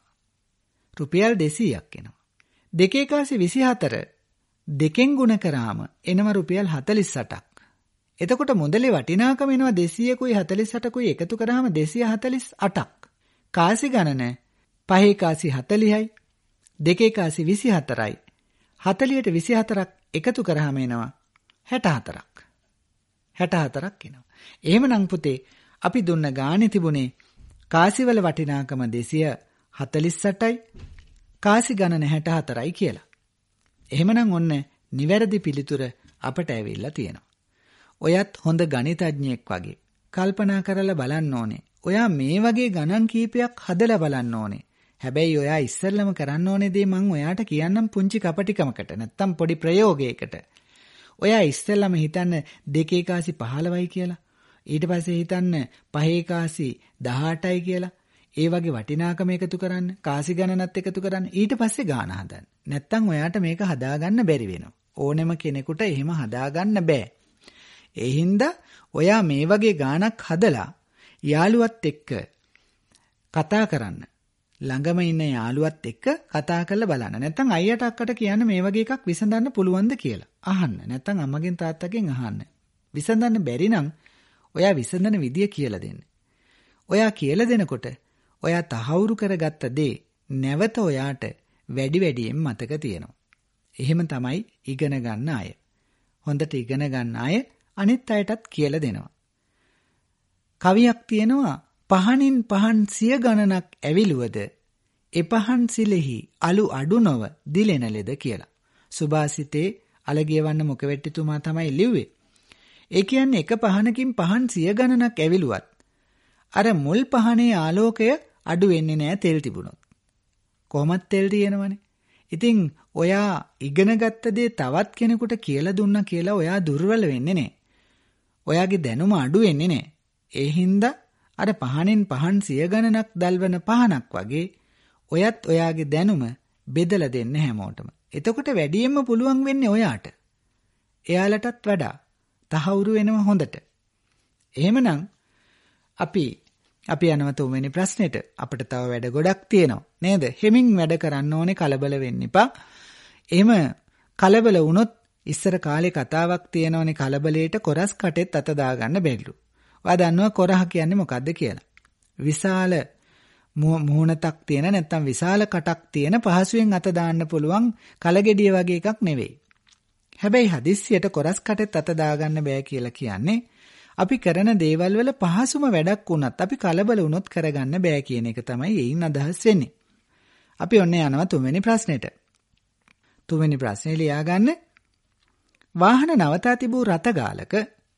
රුපියල් දෙසීයක් එනවා. දෙකේ කාසි විසි හතර දෙකෙන් ගුණ කරාම එනවා රුපියල් හතළිස් අටක්. එතකොට මුදලේ වටිනාකම එනවා දෙසියකුයි හතළිස් අටකුයි එකතු කරාම දෙසිය හතළිස් අටක්. කාසි ගණන පහේ කාසි හතළිහයි, දෙකේ කාසි විසි හතරයි, හතළියට විසි හතරක් එකතු කරාම එනවා හැට හතරක්. හැට හතරක් එනවා. එහෙමනම් පුතේ අපි දුන්න ගානේ තිබුණේ කාසිවල වටිනාකම දෙසිය හතළිස් අටයි, කාසි ගණන හැට හතරයි කියලා. එහෙමනම් ඔන්න නිවැරදි පිළිතුර අපට ඇවිල්ලා තියෙනවා. ඔයත් හොඳ ගණිතඥයෙක් වගේ කල්පනා කරලා බලන්න ඕනේ. ඔයා මේ වගේ ගණන් කීපයක් හදලා බලන්න ඕනේ. හැබැයි ඔයා ඉස්සෙල්ලම කරන්න ඕනේ දේ මම ඔයාට කියන්නම් පුංචි කපටිකමකට නැත්තම් පොඩි ප්‍රයෝගයකට. ඔයා ඉස්සෙල්ලම හිතන්න දෙකේ කාසි පහළොවයි කියලා. ඊට පස්සේ හිතන්න පහේ කාසි දහඅටයි කියලා. ඒ වගේ වටිනාකම එකතු කරන්න, කාසි ගණනත් එකතු කරන්න, ඊට පස්සේ ගාන හදන්න. නැත්තම් ඔයාට මේක හදාගන්න බැරි වෙනවා. ඕනෙම කෙනෙකුට එහෙම හදාගන්න බෑ. ඒ හින්දා ඔයා මේ වගේ ගානක් හදලා යාළුවත් එක්ක කතා කරන්න. ළඟම ඉන්න යාළුවත් එක්ක කතා කරලා බලන්න. නැත්තම් අයියට අක්කට කියන්න මේ වගේ එකක් විසඳන්න පුළුවන්ද කියලා. අහන්න. නැත්තම් අම්මගෙන් තාත්තගෙන් අහන්න. විසඳන්න බැරි නම් ඔයා විසඳන විදිය කියලා දෙන්න. ඔයා කියලා දෙනකොට ඔයා තහවුරු කරගත්ත දේ නැවත ඔයාට වැඩි වැඩියෙන් මතක තියෙනවා. එහෙම තමයි ඉගෙන ගන්න අය. හොඳට ඉගෙන ගන්න අය අනිත් අයටත් කියලා දෙනවා. කවියක් තියෙනවා පහනින් පහන් සිය ගණනක් ඇවිලුවද එපහන් සිලෙහි අලු අඩු නොව දිලෙන ලෙද කියලා. සුභාසිතේ අලගියවන්න මොකවෙට්ටිතුමා තමයි ලිව්වේ. ඒ කියන්නේ එක පහනකින් පහන් සිය ගණනක් ඇවිලුවත් අර මුල් පහනේ ආලෝකය අඩු වෙන්නේ නැහැ තෙල් තිබුණොත්. කොහොමද තෙල් තියෙනවනේ. ඉතින් ඔයා ඉගෙන ගත්ත දේ තවත් කෙනෙකුට කියලා දුන්නා කියලා ඔයා දුර්වල වෙන්නේ නැහැ. ඔයාගේ දැනුම අඩු වෙන්නේ නැහැ. ඒ හින්දා අර පහනෙන් පහන් සිය ගණනක් දල්වන පහනක් වගේ ඔයත් ඔයාගේ දැනුම බෙදලා දෙන්න හැමෝටම. එතකොට වැඩියෙන්ම පුළුවන් වෙන්නේ ඔයාට. එයාලටත් වඩා තහවුරු වෙනවා හොඳට. එහෙමනම් අපි අපි යනවා තුන්වෙනි ප්‍රශ්නෙට. අපිට තව වැඩ ගොඩක් තියෙනවා නේද? හෙමින් වැඩ කරන්න ඕනේ, කලබල වෙන්න එපා. එහෙම කලබල වුණොත් ඉස්සර කාලේ කතාවක් තියෙනවනේ කලබලයට කොරස් කටෙත් අත දාගන්න බැරිලු. ඔයා දන්නවා කොරහ කියන්නේ මොකද්ද කියලා? විශාල මුහුණතක් තියෙන නැත්නම් විශාල කටක් තියෙන පහසුවෙන් අත දාන්න පුළුවන් කලගෙඩිය වගේ එකක් නෙවෙයි. හැබැයි හදිස්සියට කොරස් කටෙත් අත දාගන්න බෑ කියලා කියන්නේ අපි කරන දේවල් වල පහසුම වැඩක් වුණත් අපි කලබල වුණොත් කරගන්න බෑ කියන එක තමයි එයින් අදහස් වෙන්නේ. අපි ඔන්න යනවා තුන්වෙනි ප්‍රශ්නෙට. තුන්වෙනි ප්‍රශ්නේ ලියාගන්න. වාහන නවතා තිබූ රථගාලක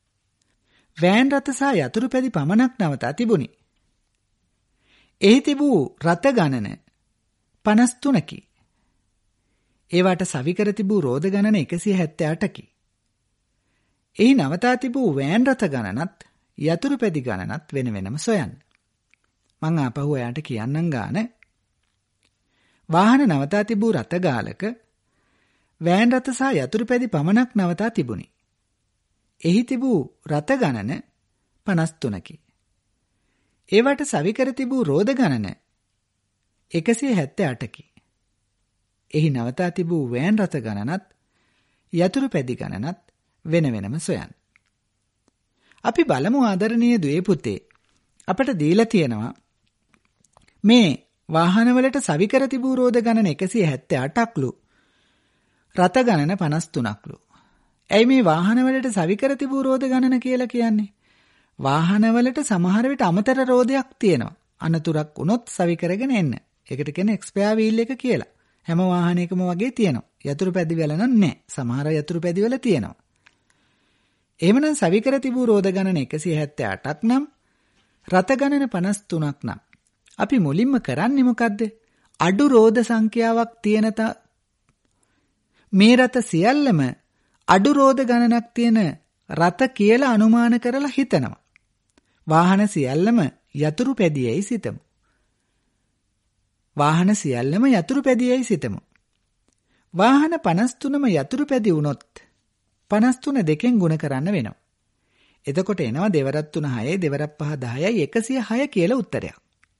වෑන් රථ සහ යතුරු පැදි පමණක් නවතා තිබුණි. එහි තිබූ රථ ගණන පනස් තුනකි. ඒවට සවිකර තිබූ රෝද ගණන එකසිය හැත්තෑ අටකි. එහි නවතා තිබූ වෑන් රථ ගණනත් යතුරු පැදි ගණනත් වෙන වෙනම සොයන්න. මං ආපහු ඔයාට කියන්නම් ගාන. වාහන නවතා තිබූ රථගාලක වෑන් රථ සහ යතුරු පැදි පමණක් නවතා තිබුණි. එහි තිබූ රථ ගණන පනස් තුනකි. ඒවට සවිකර තිබූ රෝද ගණන එකසිය හැත්තෑ අටකි. එහි නවතා තිබූ වෑන් රථ ගණනත් යතුරු පැදි ගණනත් වෙන වෙනම සොයන්න. අපි බලමු ආදරණීය දුවේ පුතේ. අපට දීලා තියෙනවා මේ වාහනවලට සවිකර තිබූ රෝද ගණන එකසිය හැත්තෑ අටක්ලු. රථ ගණන පනස් තුනක්ලු. ඇයි මේ වාහනවලට සවිකර තිබූ රෝද ගණන කියලා කියන්නේ? වාහනවලට සමහර විට අමතර රෝදයක් තියෙනවා. අනතුරක් වුණොත් සවිකරගෙන එන්න. ඒකට කියන්නේ එක්ස්පෙයා වීල් එක කියලා. හැම වාහනයකම වගේ තියෙනවා. යතුරු පැදිවල නම් නැහැ. සමහර යතුරු පැදිවල තියෙනවා. එහෙමනම් සවිකර තිබූ රෝද ගණන එකසිය හැත්තෑ අටක් නම් රථ ගණන පනස් තුනක් නම් අපි මුලින්ම කරන්නේ මොකද්ද? අඩු රෝද සංඛ්‍යාවක් තියෙන මේ රථ සියල්ලම අඩු රෝද ගණනක් තියෙන රථ කියලා අනුමාන කරලා හිතනවා. වාහන සියල්ලම යතුරු පැදියයි සිතමු. වාහන සියල්ලම යතුරු පැදියයි සිතමු. වාහන පනස් තුනම යතුරු පැදි වුණොත් පනස් තුන දෙකෙන් ගුණ කරන්න වෙනවා. එතකොට එනවා දෙවරක් තුන හයයි දෙවරක් පහ දහයයි එකසිය හය කියලා උත්තරයක්.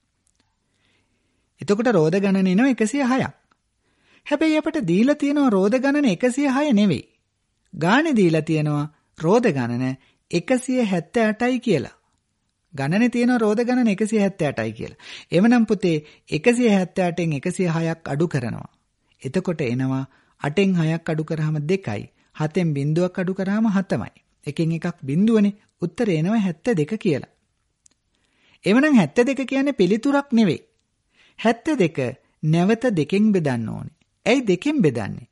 එතකොට රෝද ගණන එනවා එකසිය හයක්. හැබැයි අපිට දීලා තියෙනවා රෝද ගණන එකසිය හය නෙවෙයි. ගානේ දීලා තියෙනවා රෝද ගණන එකසිය හැත්තෑ අටයි කියලා. ගණනේ තියෙන රෝද ගණන එකසිය හැත්තෑ අටයි කියලා. එවනම් පුතේ එකසිය හැත්තෑ අටෙන් එකසිය හයක් අඩු කරනවා. එතකොට එනවා අටෙන් හයක් අඩු කරාම දෙකයි. හතෙන් බිංදුවක් අඩු කරාම හතමයි. එකෙන් එකක් බිංදුවනේ. උත්තරේ එනවා හැත්තෑ දෙක කියලා. එවනම් හැත්තෑ දෙක කියන්නේ පිළිතුරක් නෙවෙයි. හැත්තෑ දෙක නැවත දෙකෙන් බෙදන්න ඕනේ. ඇයි දෙකෙන් බෙදන්නේ?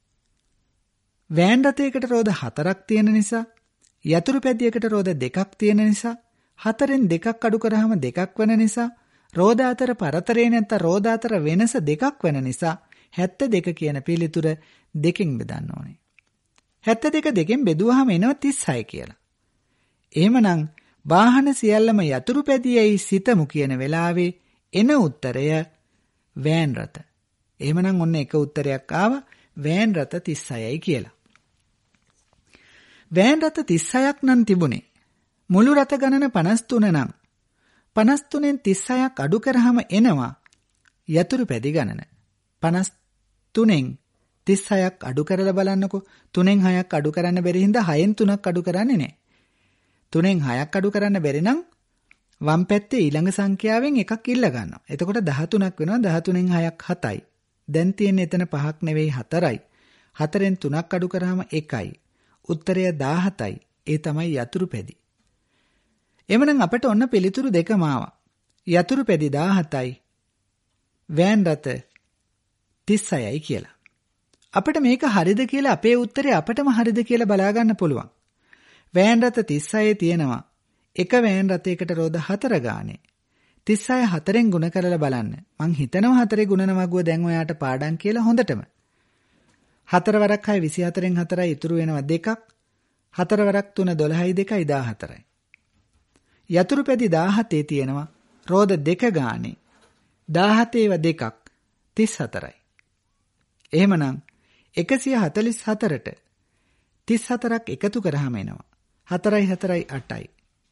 වෑන් රථයකට රෝද හතරක් තියෙන නිසා, යතුරු පැදියකට රෝද දෙකක් තියෙන නිසා, හතරෙන් දෙකක් අඩු කරාම දෙකක් වෙන නිසා, රෝද අතර පරතරේ නැත්නම් රෝද අතර වෙනස දෙකක් වෙන නිසා හැත්තෑ දෙක කියන පිළිතුර දෙකෙන් බෙදන්න ඕනේ. හැත්තෑ දෙක දෙකෙන් බෙදුවාම එනවා තිස් හය කියලා. එහෙමනම් වාහන සියල්ලම යතුරු පැදියයි සිතමු කියන වෙලාවේ එන උත්තරය වෑන් රථ. එහෙමනම් ඔන්න එක උත්තරයක් ආවා වෑන් රථ තිස් හයයි කියලා. වෑන් රථ තිස් හයක් නම් තිබුණේ. මුළු රථ ගණන පනස් තුන නම් පනස් තුනෙන් තිස් හයක් අඩු කරාම එනවා යතුරු පැදි ගණන. පනස් තුනෙන් තිස් හයක් අඩු කරලා බලන්නකෝ. තුනෙන් හයක් අඩු කරන්න බැරි හින්දා හයෙන් තුනක් අඩු කරන්නේ නැහැ. තුනෙන් හයක් අඩු කරන්න බැරි නම් වම් පැත්තේ ඊළඟ සංඛ්‍යාවෙන් එකක් ඉල්ල ගන්නවා. එතකොට දහතුනක් වෙනවා. දහතුනෙන් හයක් හතයි. දැන් තියෙන්නේ එතන පහක් නෙවෙයි හතරයි. හතරෙන් තුනක් අඩු කරාම එකයි. උත්තරය දාහතයි. ඒ තමයි යතුරු පැදි. එමනම් අපට ඔන්න පිළිතුරු දෙකම ආවා. යතුරු පැදි දාහතයි. වෑන් රථ තිස් හයයි කියලා. අපිට මේක හරිද කියලා අපේ උත්තරේ අපටම හරිද කියලා බලා ගන්න පුළුවන්. වෑන් රථ තිස් හයේ තියෙනවා එක වෑන් රථයකට රෝද හතර ගානේ. තිස් හය හතරෙන් ගුණ කරලා බලන්න. මං හිතනවා හතරේ ගුණන වගුව දැන් ඔයාට පාඩම් කියලා හොඳටම. හතර වරක් හය විසිහතරෙන් හතරයි ඉතුරු වෙනවා දෙකක්. හතර වරක් තුන දොළහයි දෙකයි දාහතරයි. යතුරු පැදි දාහතේ තියෙනවා රෝද දෙක ගානේ. දාහතේව දෙකක් තිස් හතරයි. එහෙමනම් එකසිය හතළිස් හතරට තිස් හතරක් එකතු කරාම එනවා හතරයි හතරයි අටයි.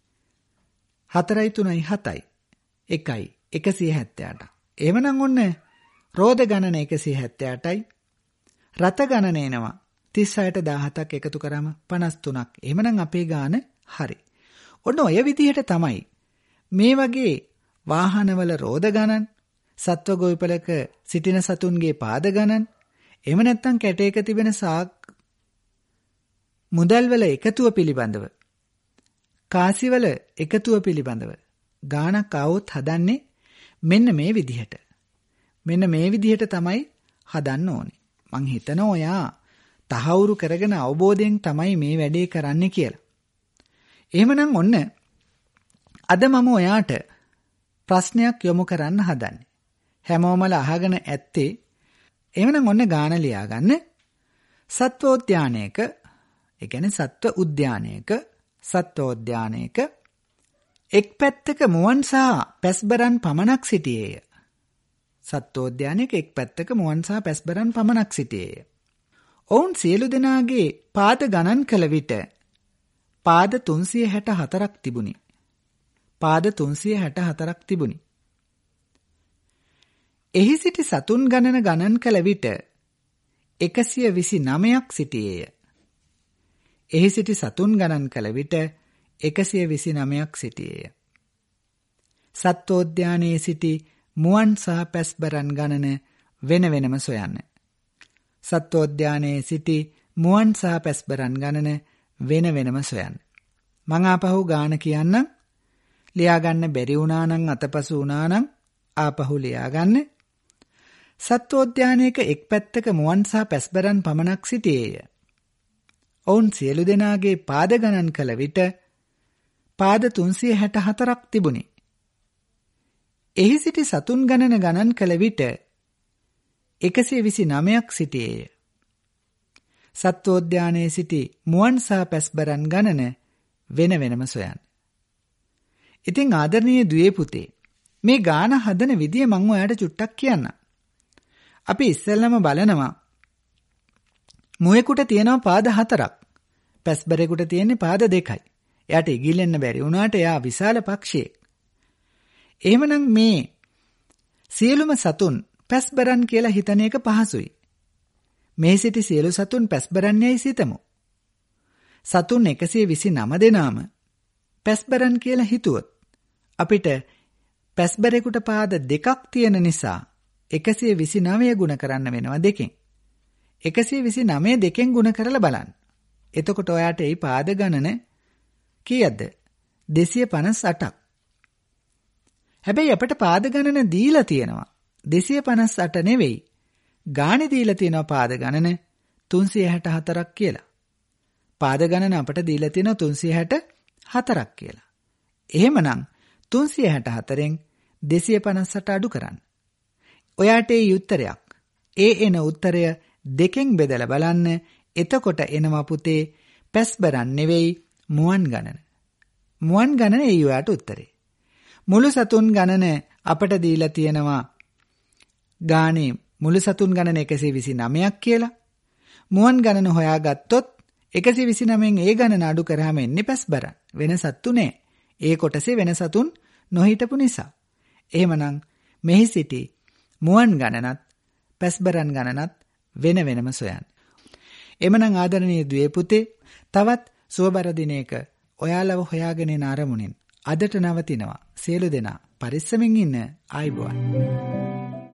හතරයි තුනයි හතයි. එකයි එකසිය හැත්තෑ අට. එහෙමනම් ඔන්න රෝද ගණන එකසිය හැත්තෑ අටයි. රථ ගණන එනවා තිස් හයට දාහතක් එකතු කරාම පනස් තුනක්. එහෙමනම් අපේ ගාන හරි. ඔන්න ඔය විදිහට තමයි මේ වගේ වාහනවල රෝද ගණන්, සත්ව ගොවිපලක සිටින සතුන්ගේ පාද ගණන්, එහෙම නැත්නම් කැටයක තිබෙන සාක් මුදල්වල එකතුව පිළිබඳව, කාසිවල එකතුව පිළිබඳව ගානක් આવොත් හදන්නේ මෙන්න මේ විදිහට. මෙන්න මේ විදිහට තමයි හදන්න ඕනේ. මං හිතනවා ඔයා තහවුරු කරගෙන අවබෝධයෙන් තමයි මේ වැඩේ කරන්නේ කියලා. එහෙමනම් ඔන්න අද මම ඔයාට ප්‍රශ්නයක් යොමු කරන්න හදන්නේ. හැමෝමල අහගෙන ඇත්තේ එහෙමනම් ඔන්න ගාන ලියා ගන්න. සත්වෝද්‍යානයක, ඒ කියන්නේ සත්ව උද්‍යානයක, සත්වෝද්‍යානයක එක් පැත්තක මුවන් සහ පැස්බරන් පමණක් සිටියේය. සත්වෝද්‍යානයක එක් පැත්තක මුවන් සහ පැස්බරන් පමණක් සිටියේය. ඔවුන් සියලු දෙනාගේ පාද ගණන් කළ විට පාද තුන්සිය හැට හතරක් තිබුණි. පාද තුන්සිය හැට හතරක් තිබුණි. එහි සිටි සතුන් ගණන ගණන් කළ විට එකසිය විසි නවයක් සිටියේය. එහි සිටි සතුන් ගණන් කළ විට එකසිය විසි නවයක් සිටියේය. සත්වෝද්‍යානයේ සිටි මුවන් සහ පැස්බරන් ගණන වෙන වෙනම සොයන්න. සත්වෝද්‍යානයේ සිටි මුවන් සහ පැස්බරන් ගණන වෙන වෙනම සොයන්න. මං ආපහු ගාන කියන්නම්. ලියාගන්න බැරි වුණා නම් අතපසු වුණා නම් ආපහු ලියාගන්න. සත්වෝද්‍යානයක එක් පැත්තක මුවන් සහ පැස්බරන් පමණක් සිටියේය. ඔවුන් සියලු දෙනාගේ පාද ගණන් කළ විට පාද තුන්සිය හැට හතරක් තිබුණි. එහි සිටි සතුන් ගණන ගණන් කළ විට එකසිය විසි නවයක් සිටියේය. සත්වෝද්‍යානයේ සිටි මුවන් සහ පැස්බරන් ගණන වෙන වෙනම සොයන්න. ඉතින් ආදරණීය දුවේ පුතේ, මේ ගාන හදන විදිය මම ඔයාලට චුට්ටක් කියන්නම්. අපි ඉස්සෙල්ලම බලනවා මුවෙකුට තියෙනවා පාද හතරක්. පැස්බරෙකුට තියෙන්නේ පාද දෙකයි. එයාට ඉගිලෙන්න බැරි වුණාට එයා විශාල පක්ෂියෙක්. එහෙමනම් මේ සියලුම සතුන් පැස්බරන් කියලා හිතන එක පහසුයි. මේ සිටි සියලු සතුන් පැස්බරන් යයි සිතමු. සතුන් එකසිය විසිනම දෙනාම පැස්බරන් කියලා හිතුවොත් අපිට පැස්බරෙකුට පාද දෙකක් තියෙන නිසා එකසිය විසිනමය ගුණ කරන්න වෙනවා දෙකෙන්. එකසිය විසිනමය දෙකෙන් ගුණ කරලා බලන්න. එතකොට ඔයාට ඒ පාද ගණන කීයද? දෙසිය පනස් අටක්. හැබැයි අපිට පාද ගණන දීලා තියෙනවා දෙසිය පනස් අට නෙවෙයි. ගානේ දීලා තියෙනවා පාද ගණන තුන්සිය හැට හතරක් කියලා. පාද ගණන අපට දීලා තියෙනවා තුන්සිය හැට හතරක් කියලා. එහෙමනම් තුන්සිය හැට හතරෙන් දෙසිය පනස් අට අඩු කරන්න. ඔයාට ඒ උත්තරයක්. ඒ එන උත්තරය දෙකෙන් බෙදලා බලන්න. එතකොට එනවා පුතේ පැස්බරන් නෙවෙයි මුවන් ගණන. මුවන් ගණන ඒ ඔයාට උත්තරේ. මුළු සතුන් ගණන අපට දීලා තියෙනවා ගානේ මුළු සතුන් ගණන එකසිය විසිනමයක් කියලා. මුවන් ගණන හොයාගත්තොත් එකසිය විසිනමෙන් ඒ ගණන අඩු කරාම එන්නේ පැස්බරන්. වෙන සත්තු නෑ. ඒ කොටසේ වෙන සතුන් නොහිටපු නිසා. එහෙමනම් මෙහි සිටි මුවන් ගණනත් පැස්බරන් ගණනත් වෙන වෙනම සොයන්න. එමනම් ආදරණීය දුවේ පුතේ තවත් සුවබර දිනයක ඔයාලව හොයාගෙන යන අරමුණෙන් අදට නවතිනවා. සියලු දෙනා පරිස්සමින් ඉන්න. ආයුබෝවන්.